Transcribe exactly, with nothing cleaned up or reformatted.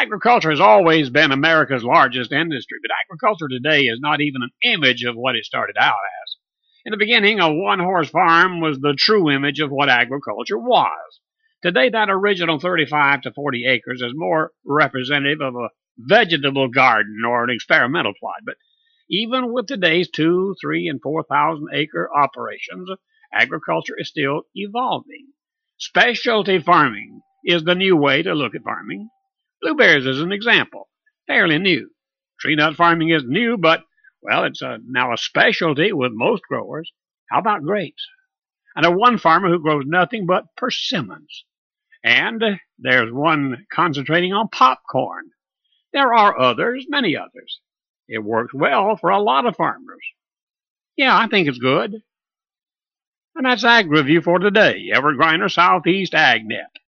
Agriculture has always been America's largest industry, but agriculture today is not even an image of what it started out as. In the beginning, a one-horse farm was the true image of what agriculture was. Today, that original thirty-five to forty acres is more representative of a vegetable garden or an experimental plot. But even with today's two, three, and four thousand acre operations, agriculture is still evolving. Specialty farming is the new way to look at farming. Blueberries is an example, fairly new. Tree nut farming is new, but, well, it's a, now a specialty with most growers. How about grapes? I know one farmer who grows nothing but persimmons. And there's one concentrating on popcorn. There are others, many others. It works well for a lot of farmers. Yeah, I think it's good. And that's Ag Review for today. Everett Griner, Southeast AgNet.